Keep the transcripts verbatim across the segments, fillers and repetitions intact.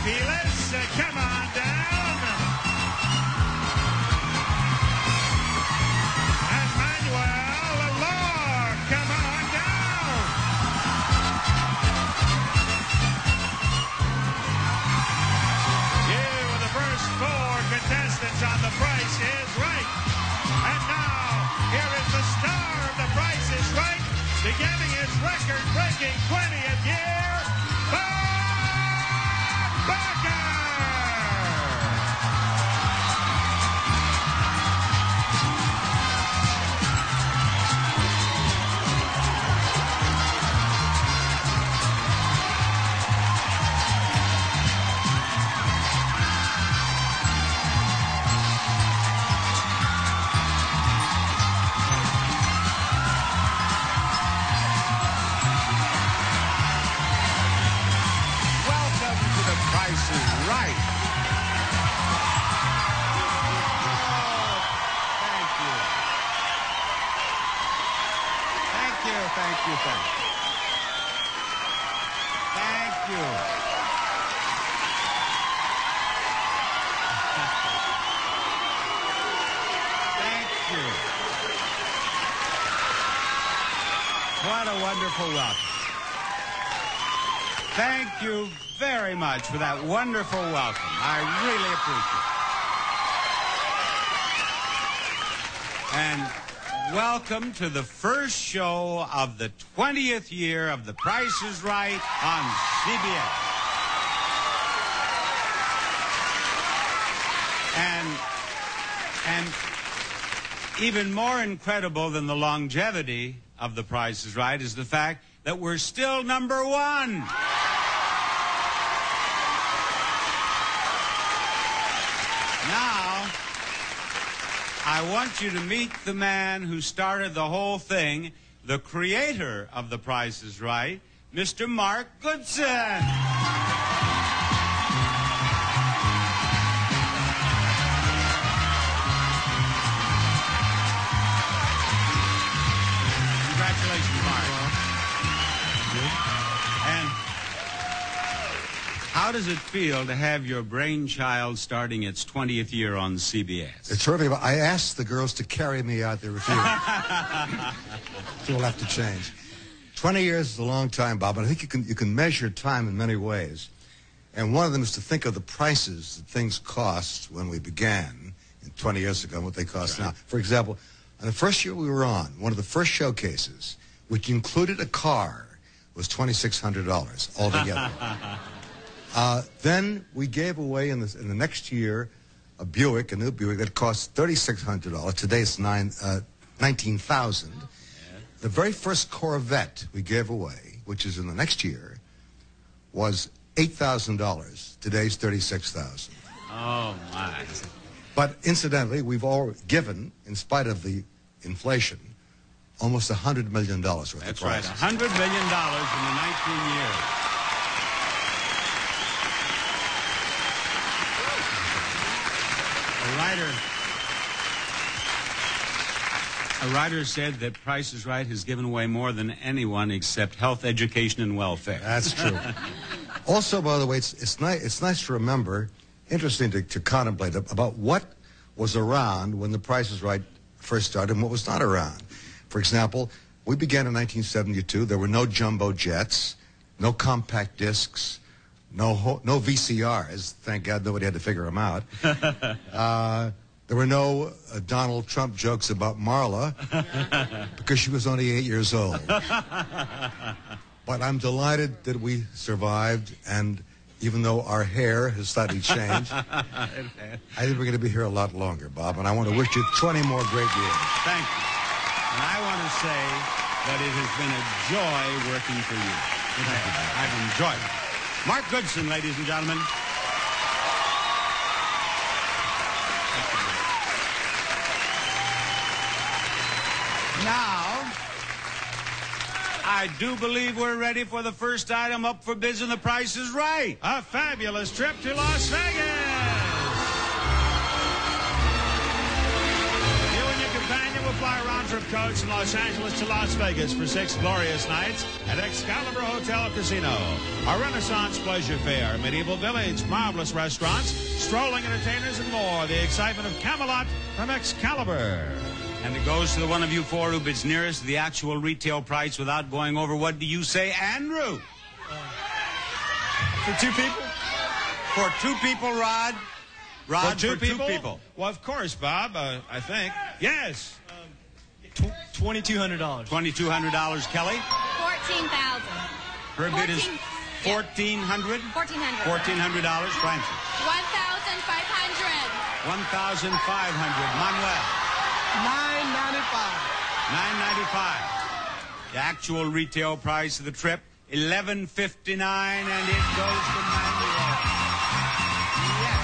Aquiles, uh, come on down. And Manuel Law, come on down. You were the first four contestants on The Price is Right. And now, here is the star of The Price is Right, beginning his record-breaking twentieth year, Bob Barker! Thank you, thank you. Thank you. Thank you. What a wonderful welcome. Thank you very much for that wonderful welcome. I really appreciate it. And welcome to the first show of the twentieth year of The Price is Right on C B S. And, and even more incredible than the longevity of The Price is Right is the fact that we're still number one. Now, I want you to meet the man who started the whole thing, the creator of The Price is Right, Mister Mark Goodson. Congratulations, Mark. And how does it feel to have your brainchild starting its twentieth year on C B S? It's terrific. I asked the girls to carry me out. They refused. So we'll have to change. Twenty years is a long time, Bob, and I think you can you can measure time in many ways. And one of them is to think of the prices that things cost when we began twenty years ago and what they cost now. For example, on the first year we were on, one of the first showcases, which included a car, was twenty-six hundred dollars altogether. Uh, then we gave away in the, in the next year a Buick, a new Buick, that cost thirty-six hundred dollars. Today it's nine, uh, nineteen thousand dollars. Yeah. The very first Corvette we gave away, which is in the next year, was eight thousand dollars. Today's thirty-six thousand Oh, dollars. my. But incidentally, we've all given, in spite of the inflation, almost one hundred million dollars worth That's of prices. right, one hundred million dollars in the nineteen years. A writer, a writer said that Price is Right has given away more than anyone except health, education, and welfare. That's true. Also, by the way, it's, it's, nice, it's nice to remember, interesting to, to contemplate about what was around when The Price is Right first started and what was not around. For example, we began in nineteen seventy-two. There were no jumbo jets, no compact discs, no ho no V C Rs. Thank God nobody had to figure them out. Uh, there were no uh, Donald Trump jokes about Marla because she was only eight years old. But I'm delighted that we survived, and even though our hair has slightly changed, I think we're going to be here a lot longer, Bob, and I want to wish you twenty more great years. Thank you. And I want to say that it has been a joy working for you. Thank you. I've enjoyed it. Mark Goodson, ladies and gentlemen. Now, I do believe we're ready for the first item up for bids, and The Price is Right. A fabulous trip to Las Vegas. You and your companion will fly around round-trip coach from Los Angeles to Las Vegas for six glorious nights at Excalibur Hotel Casino. A Renaissance pleasure fair, medieval village, marvelous restaurants, strolling entertainers, and more. The excitement of Camelot from Excalibur. And it goes to the one of you four who bids nearest to the actual retail price without going over. What do you say, Andrew? For two people? For two people, Rod? Rod, for two, for people? two people. Well, of course, Bob, uh, I think. Yes. Um, twenty-two hundred dollars. twenty-two hundred dollars, Kelly? fourteen thousand. Her bid is fourteen hundred dollars? fourteen hundred. fourteen hundred dollars, Francis. one thousand five hundred. one thousand five hundred dollars, Manuel. nine ninety-five. nine ninety-five. The actual retail price of the trip, eleven fifty-nine, and it goes to Manuel. Yes.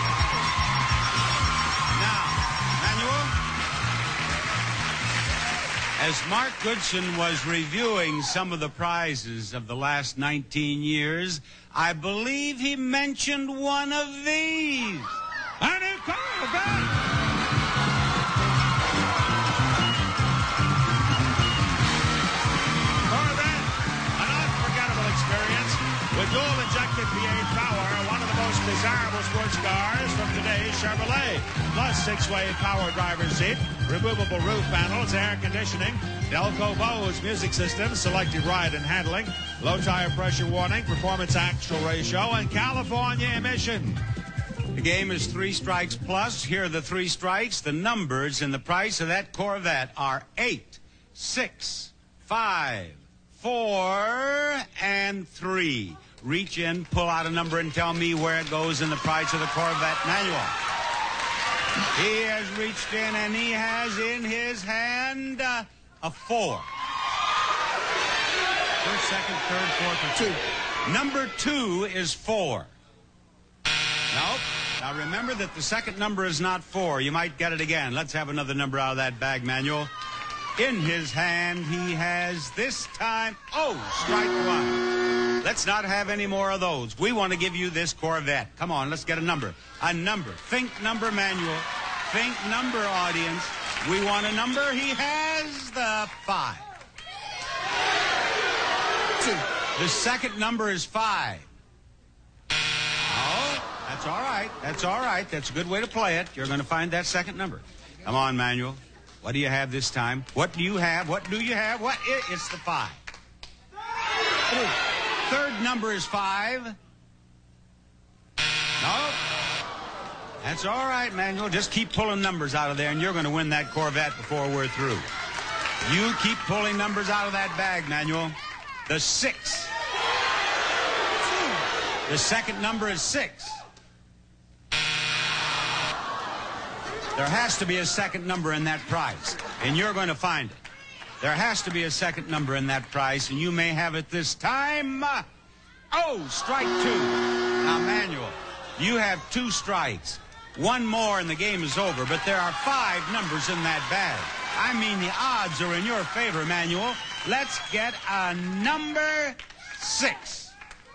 Now, Manuel, as Mark Goodson was reviewing some of the prizes of the last nineteen years, I believe he mentioned one of these. A new Corvette! With dual-injected V eight power, one of the most desirable sports cars from today's Chevrolet. Plus six-way power driver's seat, removable roof panels, air conditioning, Delco Bose music system, selected ride and handling, low tire pressure warning, performance actual ratio, and California emission. The game is three strikes plus. Here are the three strikes. The numbers and the price of that Corvette are eight, six, five, four, and three. Reach in, pull out a number, and tell me where it goes in the price of the Corvette manual. He has reached in, and he has in his hand uh, a four. First, second, third, fourth, or two. Number two is four. Nope. Now remember that the second number is not four. You might get it again. Let's have another number out of that bag manual. In his hand, he has this time, oh, strike one. Let's not have any more of those. We want to give you this Corvette. Come on, let's get a number. A number. Think number, manual. Think number, audience. We want a number. He has the five. Two. The second number is five. Oh, that's all right. That's all right. That's a good way to play it. You're going to find that second number. Come on, manual. What do you have this time? What do you have? What do you have? What? It's the five. Three. Third number is five. No. That's all right, Manuel. Just keep pulling numbers out of there, and you're going to win that Corvette before we're through. You keep pulling numbers out of that bag, Manuel. The six. The second number is six. There has to be a second number in that price, and you're going to find it. There has to be a second number in that price, and you may have it this time. Oh, strike two. Now, Manuel, you have two strikes. One more and the game is over, but there are five numbers in that bag. I mean, the odds are in your favor, Manuel. Let's get a number six.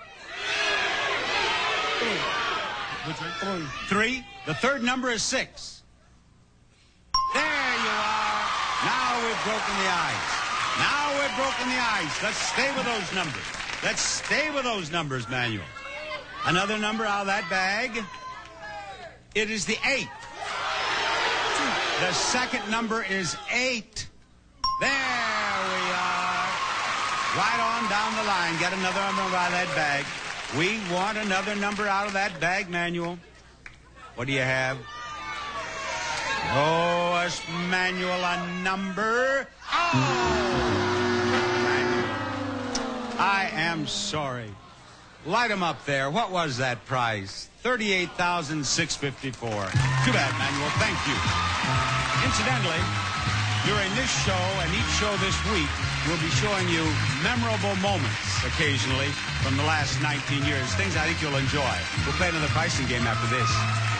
Three. Three. The third number is six. There you are. Now we've broken the ice. Now we've broken the ice. Let's stay with those numbers. Let's stay with those numbers, Manuel. Another number out of that bag. It is the eight. The second number is eight. There we are. Right on down the line. Get another number out of that bag. We want another number out of that bag, Manuel. What do you have? Oh, us Manuel, a number. Oh! Manuel. I am sorry. Light them up there. What was that price? thirty-eight thousand six hundred fifty-four dollars. Too bad, Manuel. Thank you. Incidentally, during this show and each show this week, we'll be showing you memorable moments occasionally from the last nineteen years. Things I think you'll enjoy. We'll play another pricing game after this.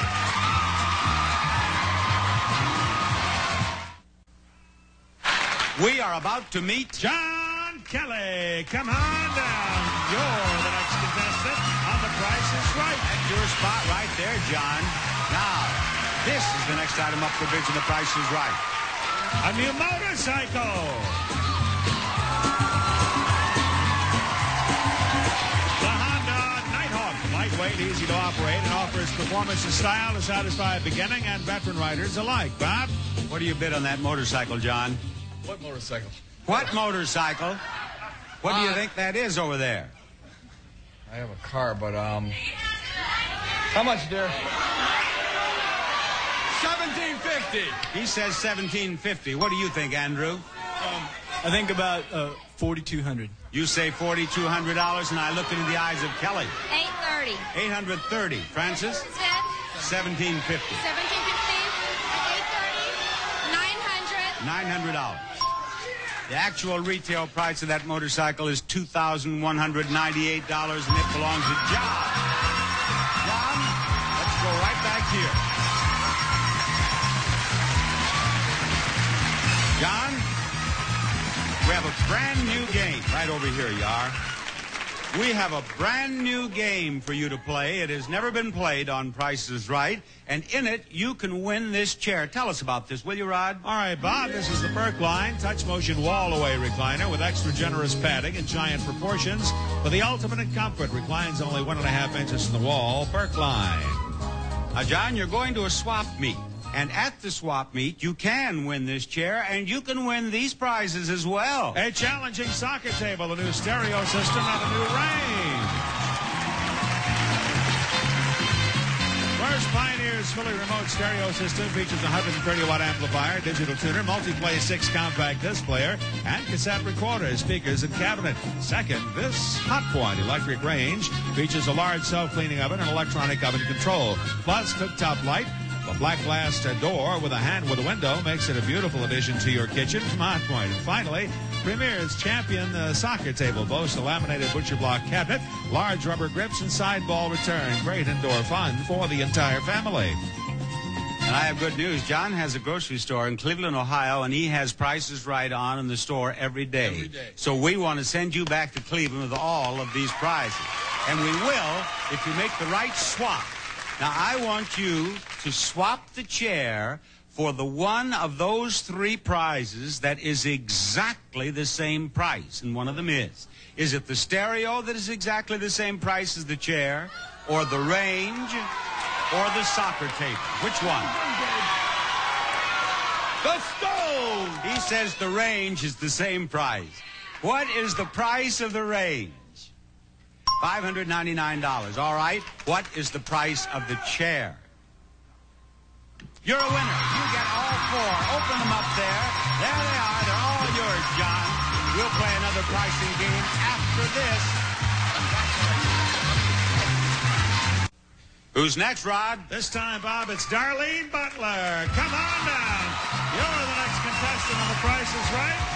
We are about to meet John Kelly. Come on down. You're the next contestant on The Price is Right. That's your spot right there, John. Now, this is the next item up for bids, and The Price is Right. A new motorcycle. The Honda Nighthawk. Lightweight, easy to operate, and offers performance and style to satisfy beginning and veteran riders alike. Bob? What do you bid on that motorcycle, John? What motorcycle? What motorcycle? What do you Uh, think that is over there? I have a car, but, um... How much, dear? seventeen fifty. He says seventeen fifty. What do you think, Andrew? Um, I think about uh, forty-two hundred. You say forty-two hundred dollars, and I look into the eyes of Kelly. eight thirty. eight hundred thirty. Francis? Sid? seventeen fifty. seventeen fifty. eight thirty. nine hundred. nine hundred dollars. The actual retail price of that motorcycle is two thousand one hundred ninety-eight dollars, and it belongs to John. John, let's go right back here. John, we have a brand new game. Right over here, you are. We have a brand new game for you to play. It has never been played on Price is Right, and in it, you can win this chair. Tell us about this, will you, Rod? All right, Bob, this is the Berkline touch motion wall away recliner with extra generous padding and giant proportions for the ultimate in comfort. Reclines only one and a half inches from the wall. Berkline. Now, John, you're going to a swap meet. And at the swap meet, you can win this chair, and you can win these prizes as well. A challenging soccer table, a new stereo system, and a new range. First, Pioneer's fully remote stereo system features a one hundred thirty watt amplifier, digital tuner, multi-play six compact disc player, and cassette recorder, speakers, and cabinet. Second, this Hotpoint electric range features a large self-cleaning oven and electronic oven control, plus cooktop light. A black glass door with a hand with a window makes it a beautiful addition to your kitchen from Hotpoint. And finally, Premier's Champion uh, soccer table boasts a laminated butcher block cabinet, large rubber grips, and side ball return. Great indoor fun for the entire family. And I have good news. John has a grocery store in Cleveland, Ohio, and he has Prices Right on in the store every day. Every day. So we want to send you back to Cleveland with all of these prizes. And we will if you make the right swap. Now, I want you to swap the chair for the one of those three prizes that is exactly the same price, and one of them is. Is it the stereo that is exactly the same price as the chair, or the range, or the soccer table? Which one? The stove! He says the range is the same price. What is the price of the range? five hundred ninety-nine dollars. All right. What is the price of the chair? You're a winner. You get all four. Open them up there. There they are. They're all yours, John. We'll play another pricing game after this. Who's next, Rod? This time, Bob, it's Darlene Butler. Come on down. You're the next contestant on The Price is Right.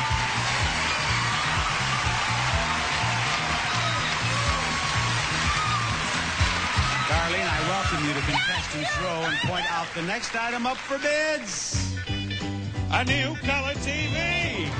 Darlene, I welcome you to Contestants Row and point out the next item up for bids. A new color T V.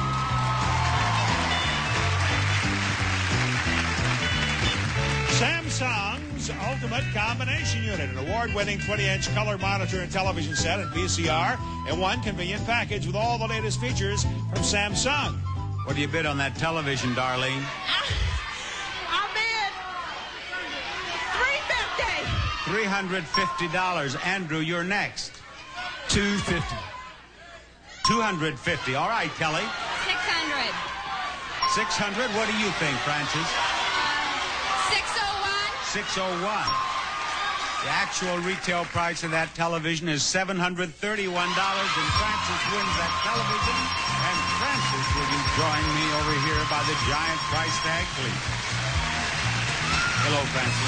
Samsung's Ultimate Combination Unit, an award-winning twenty inch color monitor and television set and V C R in one convenient package with all the latest features from Samsung. What do you bid on that television, Darlene? I'll bid three fifty. three hundred fifty dollars. Andrew, you're next. two fifty. two hundred fifty dollars. All right, Kelly. six hundred. six hundred dollars. What do you think, Francis? six oh one. six oh one. The actual retail price of that television is seven hundred thirty-one dollars, and Francis wins that television. And Francis, will you join me over here by the giant price tag, please? Hello,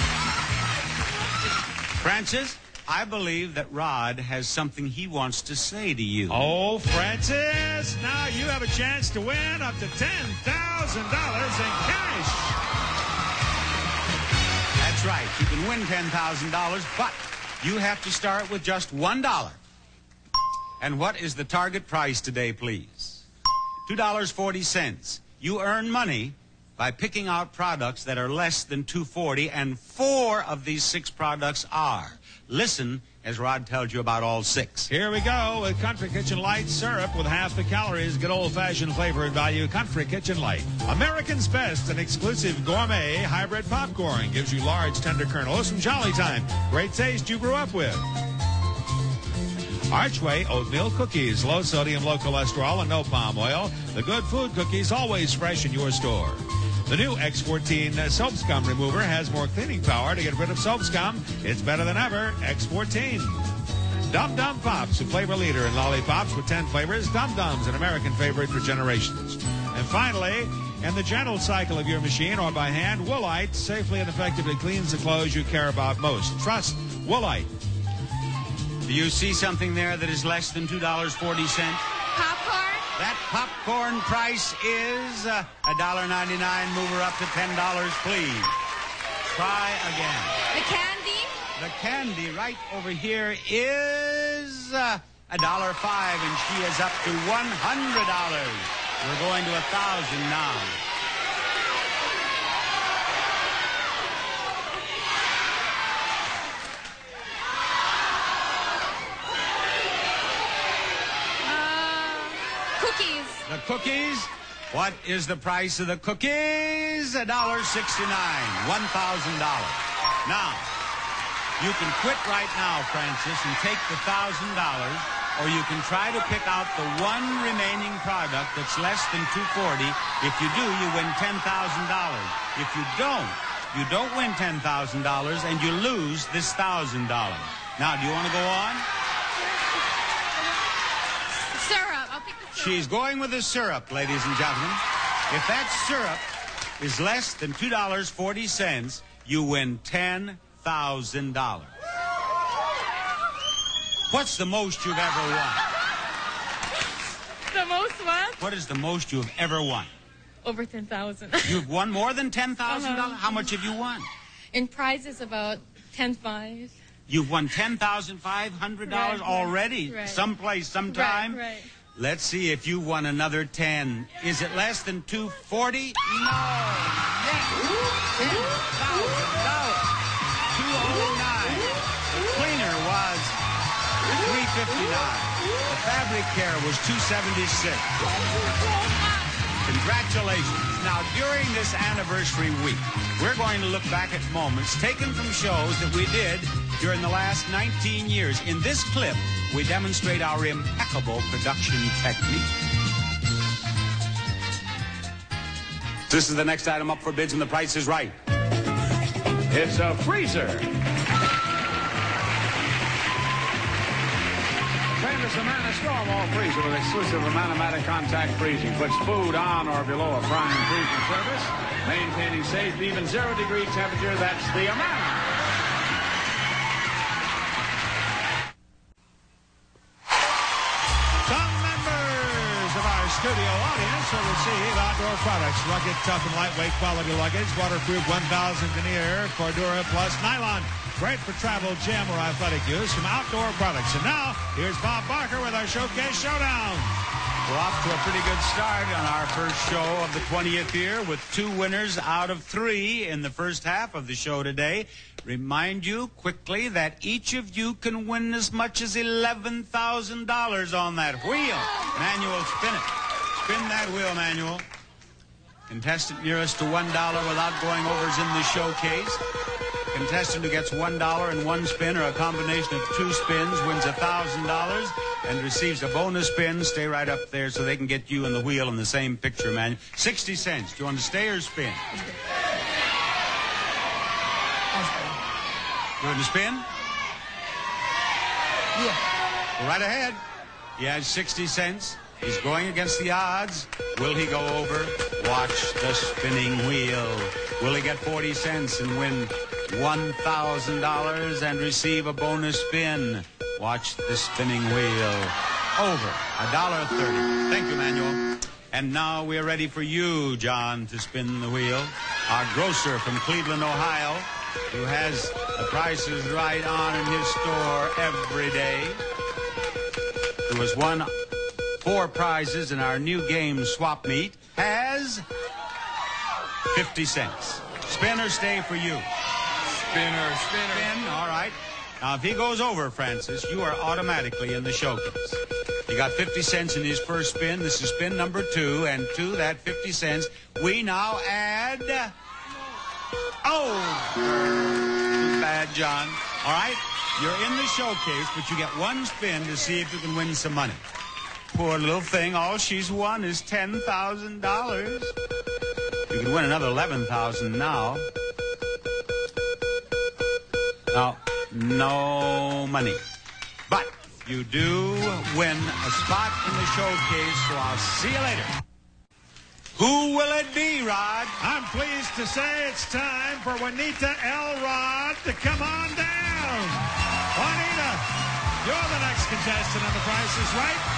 Francis. Francis, I believe that Rod has something he wants to say to you. Oh, Francis, now you have a chance to win up to ten thousand dollars in cash. That's right. You can win ten thousand dollars, but you have to start with just one dollar. And what is the target price today, please? two dollars and forty cents. You earn money by picking out products that are less than two forty, and four of these six products are. Listen as Rod tells you about all six. Here we go with Country Kitchen Light syrup with half the calories. Good old-fashioned flavor and value. Country Kitchen Light. American's Best, an exclusive gourmet hybrid popcorn. Gives you large, tender kernels from Jolly Time. Great taste you grew up with. Archway oatmeal cookies. Low sodium, low cholesterol, and no palm oil. The good food cookies always fresh in your store. The new X fourteen soap scum remover has more cleaning power to get rid of soap scum. It's better than ever. X fourteen. Dum Dum Pops, a flavor leader in lollipops with ten flavors. Dum Dums, an American favorite for generations. And finally, in the gentle cycle of your machine or by hand, Woolite safely and effectively cleans the clothes you care about most. Trust Woolite. Do you see something there that is less than two dollars and forty cents? Popcorn. That popcorn price is uh, one dollar and ninety-nine cents. Move her up to ten dollars, please. Try again. The candy. The candy right over here is uh, one dollar and five cents, and she is up to one hundred dollars. We're going to one thousand dollars now. The cookies. What is the price of the cookies? one dollar and sixty-nine cents. one thousand dollars. Now, you can quit right now, Francis, and take the one thousand dollars, or you can try to pick out the one remaining product that's less than two forty. If you do, you win ten thousand dollars. If you don't, you don't win ten thousand dollars, and you lose this one thousand dollars. Now, do you want to go on? Syrup. I'll pick the syrup. She's going with the syrup, ladies and gentlemen. If that syrup is less than two dollars and forty cents, you win ten thousand dollars. What's the most you've ever won? The most what? What is the most you've ever won? Over ten thousand. You've won more than ten thousand dollars? Uh-huh. How much have you won? In prizes, about ten five. You've won ten thousand five hundred dollars Right, already, right. someplace, sometime? Right, right. Let's see if you won another ten. Is it less than two forty? No. Yes. ten thousand dollars. two oh nine. The cleaner was three fifty-nine. The fabric care was two seventy-six. Congratulations. Now, during this anniversary week, we're going to look back at moments taken from shows that we did during the last nineteen years. In this clip, we demonstrate our impeccable production technique. This is the next item up for bids, and the price is right. It's a freezer. Famous Amana Storm All Freezer with exclusive Amana-matic contact freezing. Puts food on or below a frying freezing surface, maintaining safe, even zero degree temperature. That's the Amana. Some members of our studio audience will receive outdoor products. Rugged, tough, and lightweight quality luggage. Waterproof one thousand Veneer, Cordura Plus Nylon. Great for travel, gym, or athletic use from Outdoor Products. And now, here's Bob Barker with our Showcase Showdown. We're off to a pretty good start on our first show of the twentieth year with two winners out of three in the first half of the show today. Remind you quickly that each of you can win as much as eleven thousand dollars on that wheel. Manuel, spin it. Spin that wheel, Manuel. Contestant nearest to one dollar without going over is in the showcase. Contestant who gets one dollar in one spin or a combination of two spins wins one thousand dollars and receives a bonus spin. Stay right up there so they can get you and the wheel in the same picture, man. sixty cents. Do you want to stay or spin? You want to spin? Yeah. Go right ahead. He has sixty cents. He's going against the odds. Will he go over? Watch the spinning wheel. Will he get forty cents and win one thousand dollars and receive a bonus spin? Watch the spinning wheel. Over. a dollar thirty. Thank you, Manuel. And now we're ready for you, John, to spin the wheel. Our grocer from Cleveland, Ohio, who has the prices right on in his store every day, who has won four prizes in our new game, Swap Meet, has fifty cents. Spin or stay for you? Spinner, spinner. Spin, all right. Now, if he goes over, Francis, you are automatically in the showcase. He got fifty cents in his first spin. This is spin number two, and to that fifty cents, we now add... Oh! Too bad, John. All right, you're in the showcase, but you get one spin to see if you can win some money. Poor little thing, all she's won is ten thousand dollars. You could win another eleven thousand dollars now. Now, no money. But you do win a spot in the showcase, so I'll see you later. Who will it be, Rod? I'm pleased to say it's time for Juanita Elrod to come on down. Juanita, you're the next contestant on The Price is Right.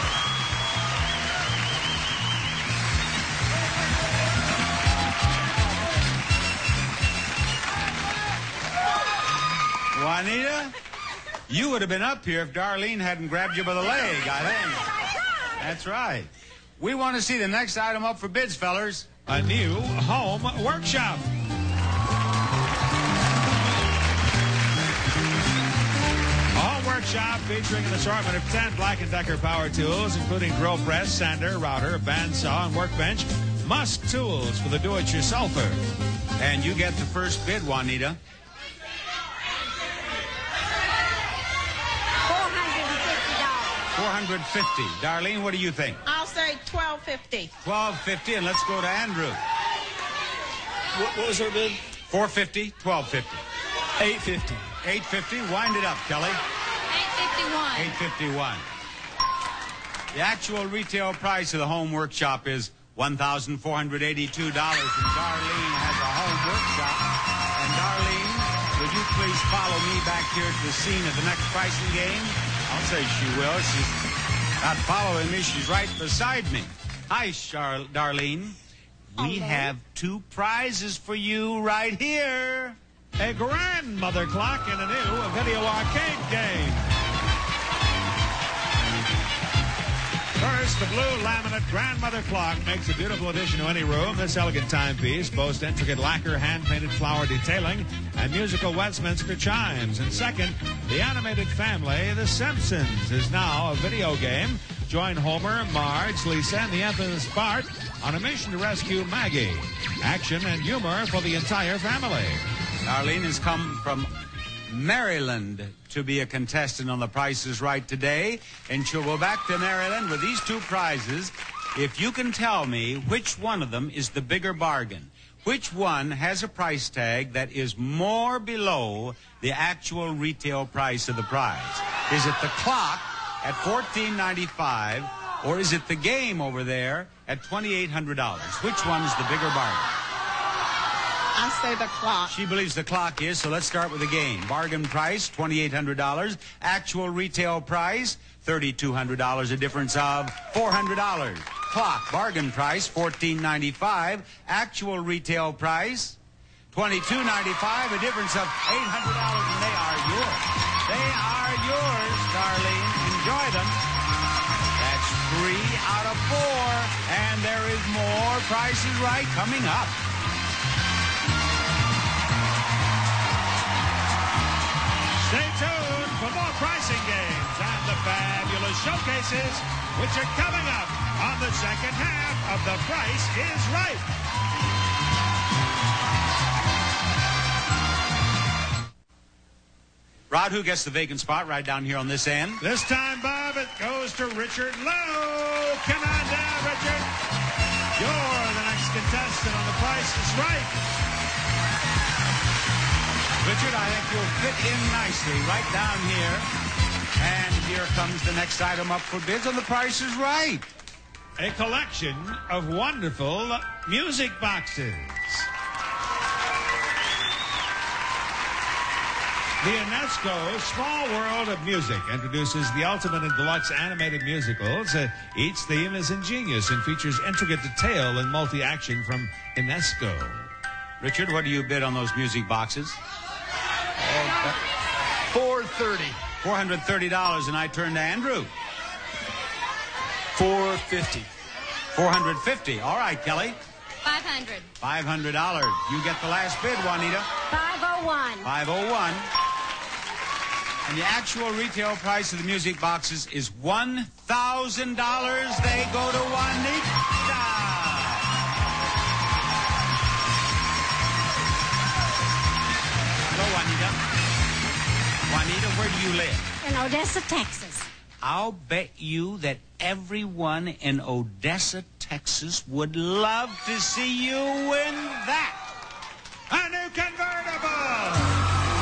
Juanita, you would have been up here if Darlene hadn't grabbed you by the leg, I think. That's right. We want to see the next item up for bids, fellers. A new home workshop. Home workshop featuring an assortment of ten Black and Decker power tools, including drill press, sander, router, bandsaw, and workbench. Musk tools for the do-it-yourselfer. And you get the first bid, Juanita. four hundred fifty dollars. Darlene, what do you think? I'll say twelve fifty. twelve fifty, and let's go to Andrew. What, what was her bid? four fifty, twelve fifty. eight fifty. eight fifty, wind it up, Kelly. eight fifty-one. eight fifty-one. The actual retail price of the home workshop is one thousand four hundred eighty-two dollars, and Darlene has a home workshop. And Darlene, would you please follow me back here to the scene of the next pricing game? I'll say she will. She's not following me. She's right beside me. Hi, Char Darlene. We Hello. have two prizes for you right here. A grandmother clock and a new video arcade game. First, the blue laminate grandmother clock makes a beautiful addition to any room. This elegant timepiece boasts intricate lacquer, hand-painted flower detailing, and musical Westminster chimes. And second, the animated family, The Simpsons, is now a video game. Join Homer, Marge, Lisa, and the infamous Bart on a mission to rescue Maggie. Action and humor for the entire family. Darlene has come from Maryland to be a contestant on The Price is Right today, and she'll go back to Maryland with these two prizes if you can tell me which one of them is the bigger bargain. Which one has a price tag that is more below the actual retail price of the prize? Is it the clock at fourteen ninety-five, or is it the game over there at twenty-eight hundred dollars? Which one's the bigger bargain? I say the clock. She believes the clock is, so let's start with the game. Bargain price, twenty-eight hundred dollars. Actual retail price, thirty-two hundred dollars, a difference of four hundred dollars. Clock, bargain price, fourteen ninety-five. Actual retail price, twenty-two ninety-five, a difference of eight hundred dollars, and they are yours. They are yours, Darlene. Enjoy them. That's three out of four, and there is more Price is Right coming up. Stay tuned for more pricing games and the fabulous showcases, which are coming up on the second half of The Price is Right. Rod, who gets the vacant spot right down here on this end? This time, Bob, it goes to Richard Lowe. Come on down, Richard. You're the next contestant on The Price is Right. Richard, I think you'll fit in nicely right down here. And here comes the next item up for bids on The Price is Right. A collection of wonderful music boxes. The UNESCO Small World of Music introduces the ultimate in deluxe animated musicals. Uh, each theme is ingenious and features intricate detail and multi-action from UNESCO. Richard, what do you bid on those music boxes? four thirty. four hundred thirty dollars, and I turn to Andrew. four fifty. four hundred fifty. All right, Kelly. five hundred. five hundred dollars. You get the last bid, Juanita. five oh one. five oh one. And the actual retail price of the music boxes is one thousand dollars. They go to Juanita. Hello, Juanita. Juanita, where do you live? In Odessa, Texas. I'll bet you that everyone in Odessa, Texas would love to see you win that. A new convertible.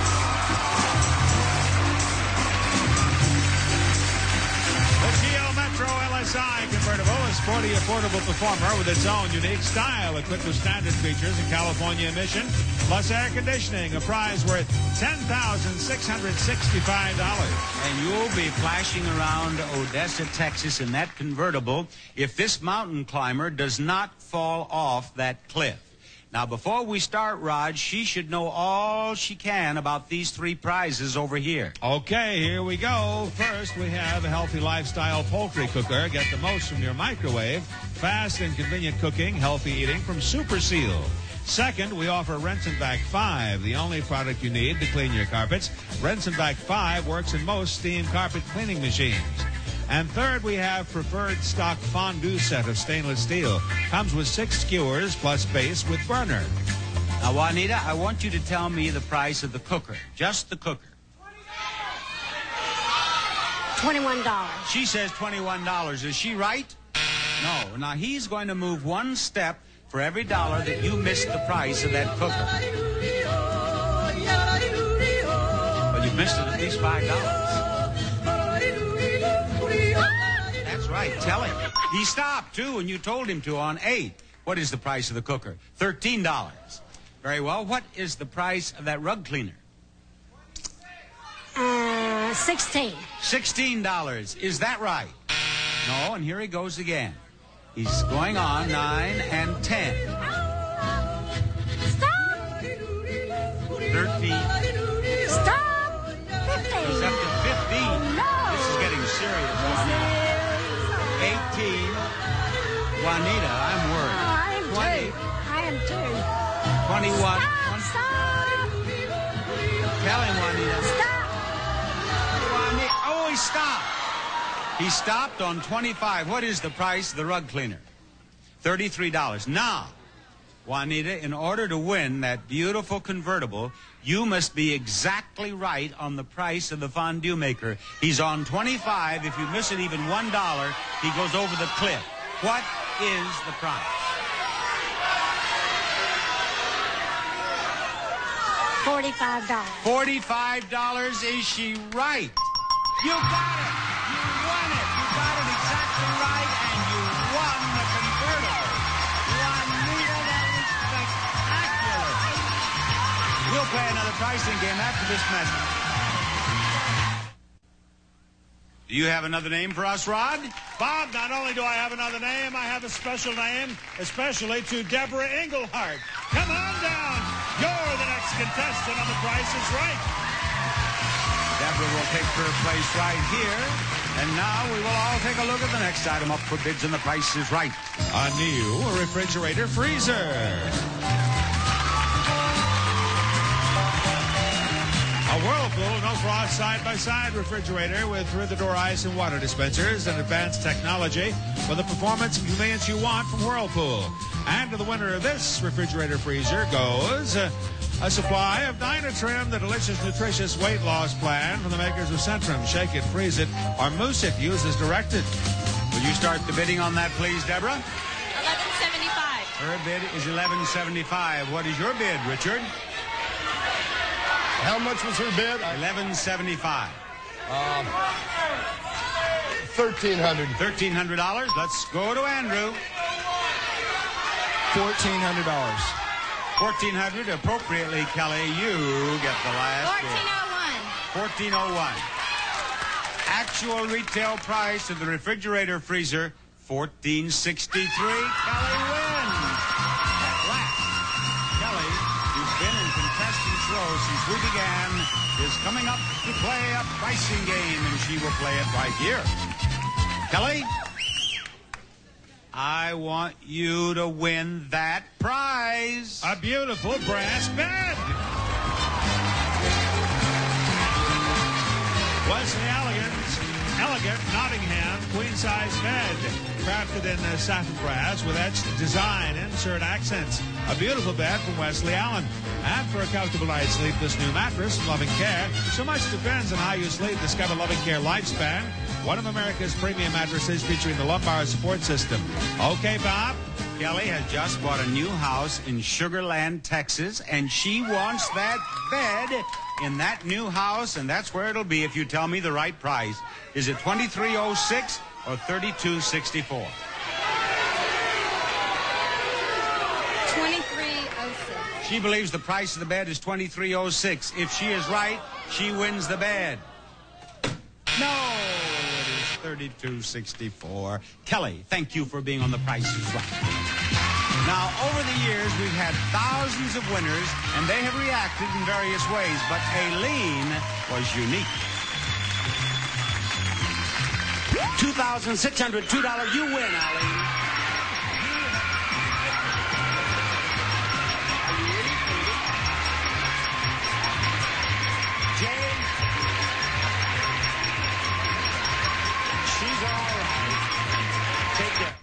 Metro L S I convertible, a sporty, affordable performer with its own unique style, equipped with standard features and California emission, plus air conditioning, a prize worth ten thousand six hundred sixty-five dollars. And you'll be flashing around Odessa, Texas in that convertible if this mountain climber does not fall off that cliff. Now, before we start, Rod, she should know all she can about these three prizes over here. Okay, here we go. First, we have a healthy lifestyle poultry cooker. Get the most from your microwave. Fast and convenient cooking, healthy eating from Super Seal. Second, we offer Rinse and Vac five, the only product you need to clean your carpets. Rinse and Vac five works in most steam carpet cleaning machines. And third, we have preferred stock fondue set of stainless steel. Comes with six skewers plus base with burner. Now, Juanita, I want you to tell me the price of the cooker. Just the cooker. twenty-one dollars. She says twenty-one dollars. Is she right? No. Now, he's going to move one step for every dollar that you missed the price of that cooker. Well, you've missed it at least five dollars. That's right. Tell him. He stopped, too, and you told him to on eight. What is the price of the cooker? thirteen dollars. Very well. What is the price of that rug cleaner? Uh, sixteen. sixteen dollars. Is that right? No, and here he goes again. He's going on nine and ten. Stop. thirteen. Stop. fifteen. He's up to fifteen. No. This is getting serious, Juanita. eighteen. Juanita, I'm Oh, worried. I am twenty. too. I am too. twenty-one. Stop. Stop. Tell him, Juanita. Stop. Juanita. Oh, he stopped. He stopped on twenty-five. What is the price of the rug cleaner? thirty-three dollars. Now, Juanita, in order to win that beautiful convertible, you must be exactly right on the price of the fondue maker. He's on twenty-five. If you miss it even one dollar, he goes over the cliff. What is the price? Forty-five dollars. forty-five dollars. Is she right? You got it. You won it. You got it exactly right, and you won the convertible. Juanita, that is spectacular. We'll play another pricing game after this message. Do you have another name for us, Rod? Bob, not only do I have another name, I have a special name, especially to Deborah Englehart. Come on down. You're the next contestant on The Price is Right. Deborah will take her place right here. And now we will all take a look at the next item up for bids, and The Price is Right. A new refrigerator freezer. A Whirlpool no-frost side-by-side refrigerator with through-the-door ice and water dispensers and advanced technology for the performance and convenience you want from Whirlpool. And to the winner of this refrigerator freezer goes uh, a supply of Dynatrim, the delicious, nutritious weight loss plan from the makers of Centrum. Shake it, freeze it, or mousse it. Use as directed. Will you start the bidding on that, please, Deborah? eleven seventy-five. Her bid is eleven seventy-five. What is your bid, Richard? How much was her bid? eleven seventy-five. Um, thirteen hundred. thirteen hundred dollars. Let's go to Andrew. fourteen hundred dollars. fourteen hundred dollars. Appropriately, Kelly, you get the last bid. fourteen oh one. fourteen oh one. Actual retail price of the refrigerator freezer, fourteen sixty-three. Kelly wins. At last, Kelly, who's been in contestants row since we began, is coming up to play a pricing game, and she will play it right here. Kelly? I want you to win that prize. A beautiful brass bed. Wesley Elegant's elegant Nottingham queen-size bed. Crafted in uh, satin brass with etched design insert accents. A beautiful bed from Wesley Allen. And for a comfortable night's sleep, this new mattress from Loving Care. So much depends on how you sleep. Discover Loving Care Lifespan, one of America's premium mattresses featuring the lumbar support system. Okay, Bob? Kelly has just bought a new house in Sugar Land, Texas, and she wants that bed in that new house, and that's where it'll be if you tell me the right price. Is it twenty-three oh six or thirty-two sixty-four? twenty-three oh six. She believes the price of the bed is twenty-three oh six. If she is right, she wins the bed. No, it is thirty-two sixty-four. Kelly, thank you for being on The Price is Right. Now, over the years, we've had thousands of winners, and they have reacted in various ways, but Aileen was unique. two thousand six hundred two dollars. You win, Aileen. Jay, she's all right. Take care.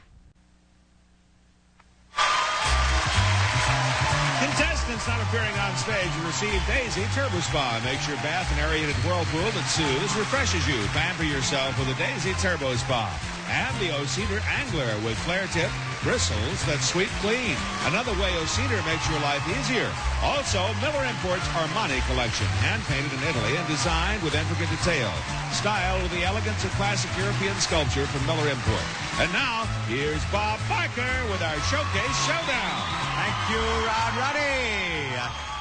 Contestants not appearing on stage will receive Daisy Turbo Spa. Makes your bath an aerated whirlpool that soothes, refreshes you. Pamper yourself with a Daisy Turbo Spa. And the O-Cedar Angler with flare tip bristles that sweep clean. Another way O-Cedar makes your life easier. Also, Miller Imports Armani Collection. Hand-painted in Italy and designed with intricate detail. Styled with the elegance of classic European sculpture from Miller Import. And now, here's Bob Barker with our Showcase Showdown. Thank you, Rod Ruddy.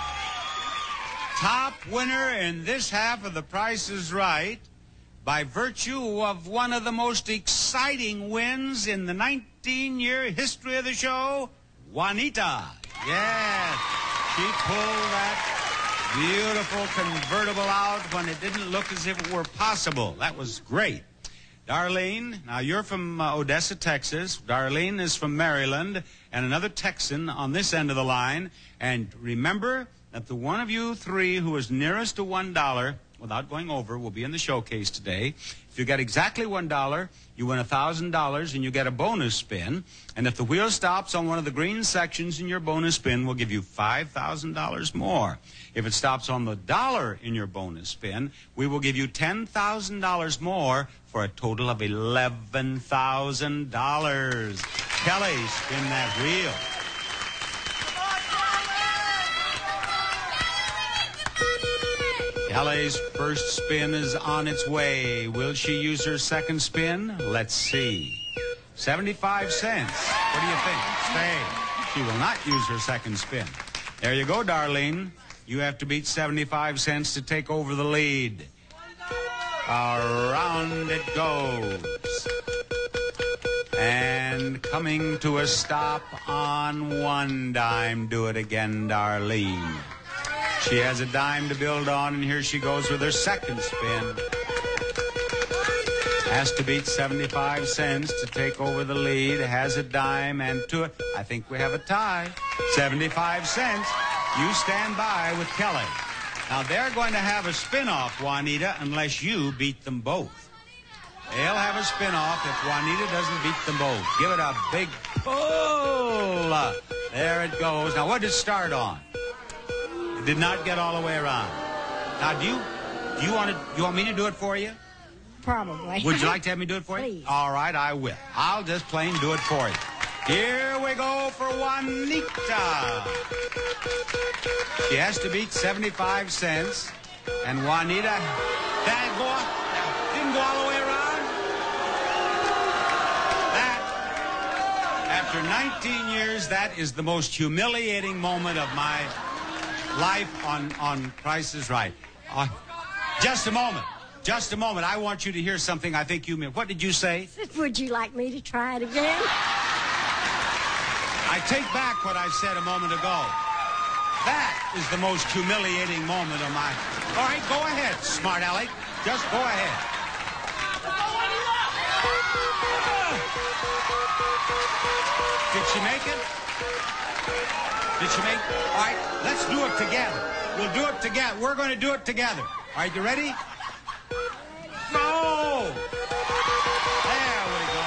Top winner in this half of The Price is Right, by virtue of one of the most exciting wins in the nineteen-year history of the show, Juanita. Yes, she pulled that beautiful convertible out when it didn't look as if it were possible. That was great. Darlene, now you're from uh, Odessa, Texas. Darlene is from Maryland, and another Texan on this end of the line. And remember that the one of you three who is nearest to one dollar, without going over, will be in the showcase today. If you get exactly one dollar, you win one thousand dollars, and you get a bonus spin. And if the wheel stops on one of the green sections in your bonus spin, we'll give you five thousand dollars more. If it stops on the dollar in your bonus spin, we will give you ten thousand dollars more for a total of eleven thousand dollars. Kelly, spin that wheel. Kelly's first spin is on its way. Will she use her second spin? Let's see. seventy-five cents. What do you think? Stay. She will not use her second spin. There you go, Darlene. You have to beat seventy-five cents to take over the lead. Around it goes. And coming to a stop on one dime. Do it again, Darlene. She has a dime to build on, and here she goes with her second spin. Has to beat seventy-five cents to take over the lead. Has a dime and two. I think we have a tie. seventy-five cents. You stand by with Kelly. Now, they're going to have a spin-off, Juanita, unless you beat them both. They'll have a spin-off if Juanita doesn't beat them both. Give it a big pull. There it goes. Now, what did it start on? It did not get all the way around. Now, do you do you want to you want me to do it for you? Probably. Would you like to have me do it for you? Please. All right, I will. I'll just plain do it for you. Here we go for Juanita. She has to beat seventy-five cents, and Juanita that go didn't go all the way around. That, after nineteen years, that is the most humiliating moment of my life on, on Price is Right. Uh, just a moment. Just a moment. I want you to hear something I think you mean. What did you say? Would you like me to try it again? I take back what I said a moment ago. That is the most humiliating moment of my... All right, go ahead, smart aleck. Just go ahead. Did she make it? Did she make it? All right, let's do it together. We'll do it together. We're going to do it together. All right, you ready? Go! There we go.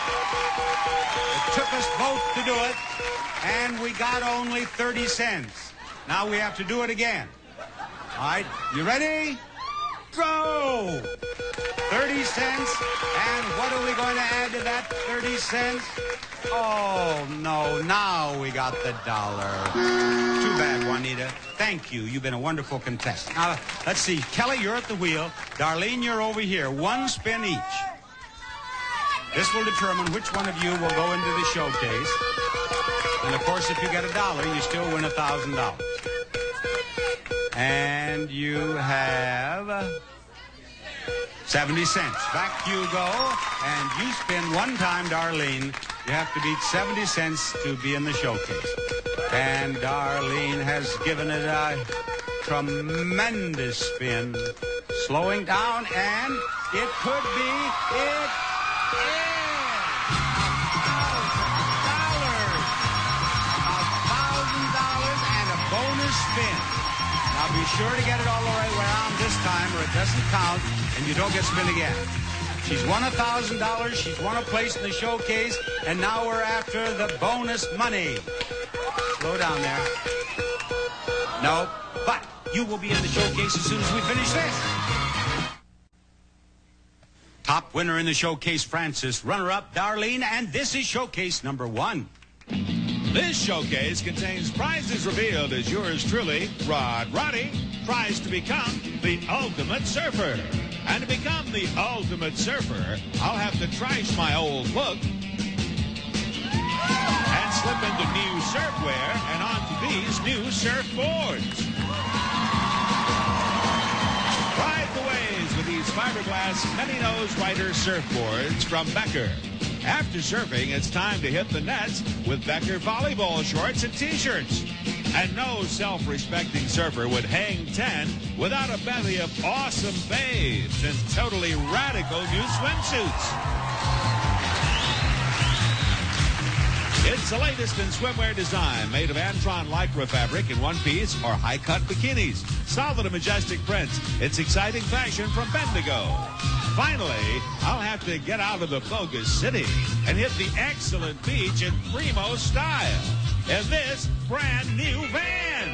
It took us both to do it, and we got only thirty cents. Now we have to do it again. All right, you ready? Go! thirty cents, and what are we going to add to that thirty cents? Oh, no, now we got the dollar. Too bad, Juanita. Thank you. You've been a wonderful contestant. Now, let's see. Kelly, you're at the wheel. Darlene, you're over here. One spin each. This will determine which one of you will go into the showcase. And, of course, if you get a dollar, you still win a thousand dollars. And you have seventy cents. Back you go, and you spin one time, Darlene. You have to beat seventy cents to be in the showcase. And Darlene has given it a tremendous spin. Slowing down, and it could be, it is a thousand dollars and a bonus spin. Now be sure to get it all the right way around this time, or it doesn't count, and you don't get spin again. She's won a thousand dollars. She's won a place in the showcase, and now we're after the bonus money. Slow down there. No, but you will be in the showcase as soon as we finish this. Top winner in the showcase, Francis. Runner-up, Darlene, and this is showcase number one. This showcase contains prizes revealed as yours truly, Rod Roddy, tries to become the ultimate surfer. And to become the ultimate surfer, I'll have to trash my old look and slip into new surfwear and onto these new surfboards. Ride the waves with these fiberglass many-nose rider surfboards from Becker. After surfing, it's time to hit the nets with Becker volleyball shorts and T-shirts. And no self-respecting surfer would hang ten without a bevy of awesome babes and totally radical new swimsuits. It's the latest in swimwear design, made of Antron Lycra fabric in one piece or high-cut bikinis. Solid and majestic prints. It's exciting fashion from Bendigo. Finally, I'll have to get out of the bogus city and hit the excellent beach in primo style in this brand new van.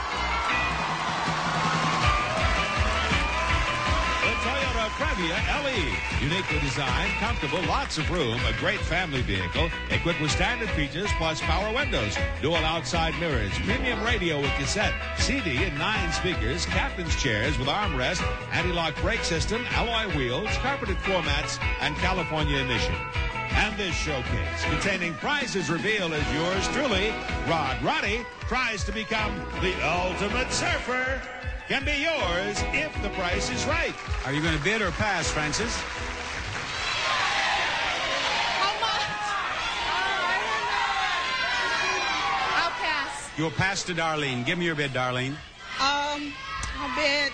The Toyota Previa L E. Uniquely designed, comfortable, lots of room, a great family vehicle, equipped with standard features plus power windows, dual outside mirrors, premium radio with cassette, C D and nine speakers, captain's chairs with armrest, anti-lock brake system, alloy wheels, carpeted floor mats, and California ignition. And this showcase, containing prizes revealed as yours truly, Rod Roddy, tries to become the ultimate surfer. Can be yours if the price is right. Are you going to bid or pass, Francis? How much? Oh, I'll pass. You'll pass to Darlene. Give me your bid, Darlene. Um, I'll bid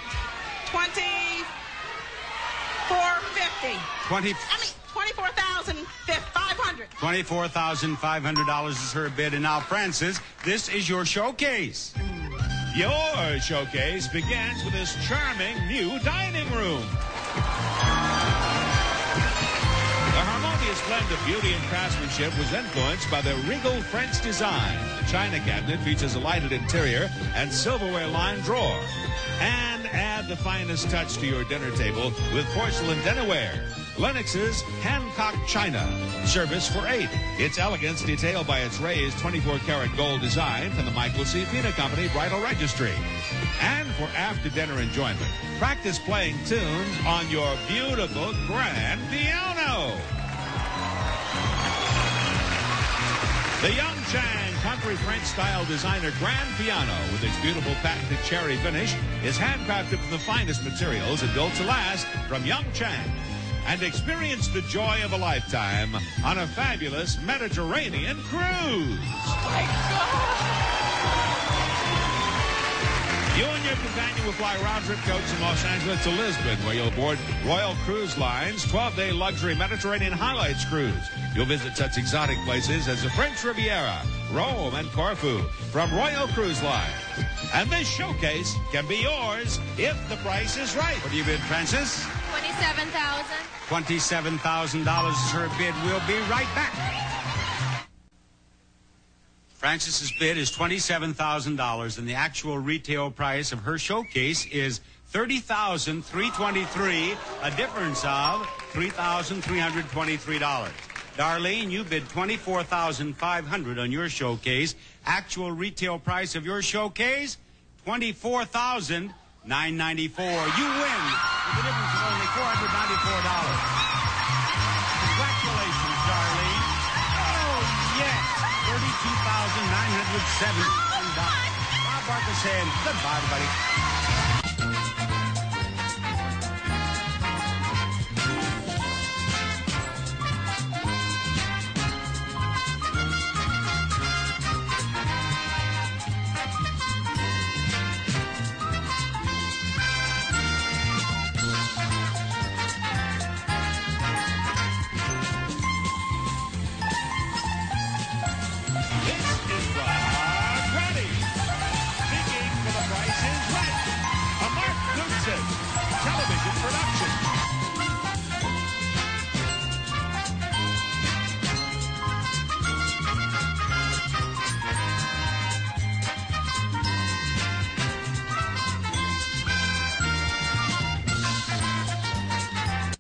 twenty-four fifty. Twenty. I mean, twenty-four thousand five hundred. Twenty-four thousand five hundred dollars is her bid, and now, Francis, this is your showcase. Your showcase begins with this charming new dining room. The harmonious blend of beauty and craftsmanship was influenced by the regal French design. The china cabinet features a lighted interior and silverware-lined drawer. And add the finest touch to your dinner table with porcelain dinnerware. Lennox's Hancock China. Service for eight. Its elegance detailed by its raised twenty-four karat gold design from the Michael C. Fina Company Bridal Registry. And for after-dinner enjoyment, practice playing tunes on your beautiful grand piano. The Young Chang Country French-style designer grand piano with its beautiful patented cherry finish is handcrafted from the finest materials and built to last from Young Chang. And experience the joy of a lifetime on a fabulous Mediterranean cruise. Oh, my God. You and your companion will fly round-trip coach from Los Angeles to Lisbon, where you'll board Royal Cruise Line's twelve-day luxury Mediterranean Highlights cruise. You'll visit such exotic places as the French Riviera, Rome, and Corfu from Royal Cruise Line. And this showcase can be yours if the price is right. What do you bid, Francis? twenty-seven thousand dollars. twenty-seven thousand dollars is her bid. We'll be right back. Francis's bid is twenty-seven thousand dollars, and the actual retail price of her showcase is thirty thousand three hundred twenty-three dollars, a difference of three thousand three hundred twenty-three dollars. Darlene, you bid twenty-four thousand five hundred dollars on your showcase. Actual retail price of your showcase, twenty-four thousand nine hundred ninety-four dollars. You win with a difference of only four hundred ninety-four dollars. Congratulations, Darlene. Oh, yes. thirty-two thousand nine hundred seventy-one dollars. Bob Barker saying goodbye, everybody.